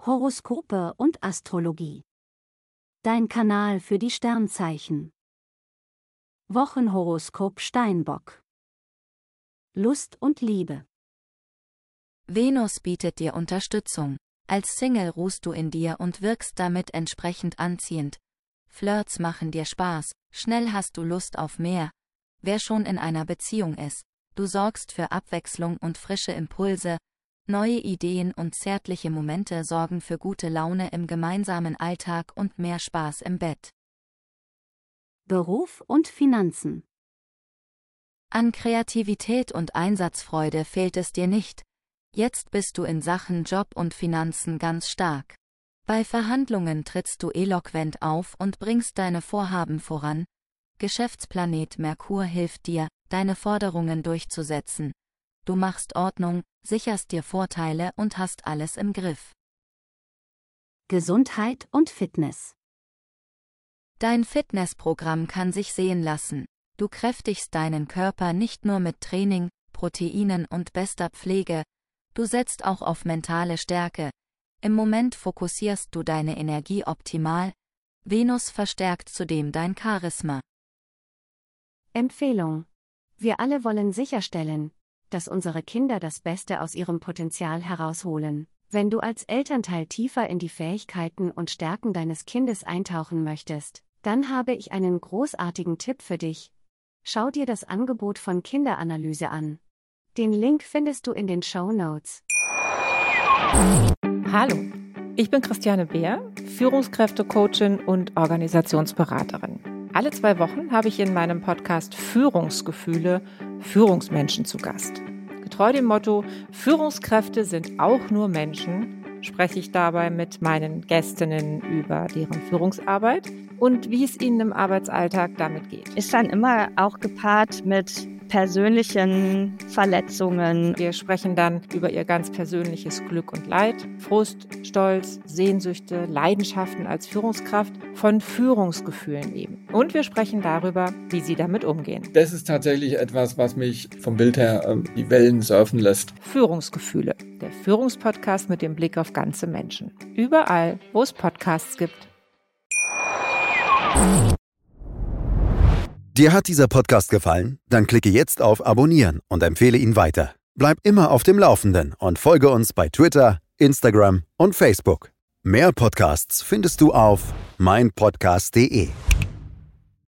Horoskope und Astrologie. Dein Kanal für die Sternzeichen. Wochenhoroskop Steinbock. Lust und Liebe. Venus bietet dir Unterstützung. Als Single ruhst du in dir und wirkst damit entsprechend anziehend. Flirts machen dir Spaß, schnell hast du Lust auf mehr. Wer schon in einer Beziehung ist, du sorgst für Abwechslung und frische Impulse. Neue Ideen und zärtliche Momente sorgen für gute Laune im gemeinsamen Alltag und mehr Spaß im Bett. Beruf und Finanzen. An Kreativität und Einsatzfreude fehlt es dir nicht. Jetzt bist du in Sachen Job und Finanzen ganz stark. Bei Verhandlungen trittst du eloquent auf und bringst deine Vorhaben voran. Geschäftsplanet Merkur hilft dir, deine Forderungen durchzusetzen. Du machst Ordnung, sicherst dir Vorteile und hast alles im Griff. Gesundheit und Fitness. Dein Fitnessprogramm kann sich sehen lassen. Du kräftigst deinen Körper nicht nur mit Training, Proteinen und bester Pflege, du setzt auch auf mentale Stärke. Im Moment fokussierst du deine Energie optimal. Venus verstärkt zudem dein Charisma. Empfehlung. Wir alle wollen sicherstellen, dass unsere Kinder das Beste aus ihrem Potenzial herausholen. Wenn du als Elternteil tiefer in die Fähigkeiten und Stärken deines Kindes eintauchen möchtest, dann habe ich einen großartigen Tipp für dich. Schau dir das Angebot von Kinderanalyse an. Den Link findest du in den Shownotes. Hallo, ich bin Christiane Beer, Führungskräftecoachin und Organisationsberaterin. Alle 2 Wochen habe ich in meinem Podcast Führungsgefühle Führungsmenschen zu Gast. Getreu dem Motto, Führungskräfte sind auch nur Menschen, spreche ich dabei mit meinen Gästinnen über deren Führungsarbeit und wie es ihnen im Arbeitsalltag damit geht. Ist dann immer auch gepaart mit persönlichen Verletzungen. Wir sprechen dann über ihr ganz persönliches Glück und Leid, Frust, Stolz, Sehnsüchte, Leidenschaften als Führungskraft, von Führungsgefühlen eben. Und wir sprechen darüber, wie sie damit umgehen. Das ist tatsächlich etwas, was mich vom Bild her die Wellen surfen lässt. Führungsgefühle, der Führungspodcast mit dem Blick auf ganze Menschen. Überall, wo es Podcasts gibt. Dir hat dieser Podcast gefallen? Dann klicke jetzt auf Abonnieren und empfehle ihn weiter. Bleib immer auf dem Laufenden und folge uns bei Twitter, Instagram und Facebook. Mehr Podcasts findest du auf meinpodcast.de.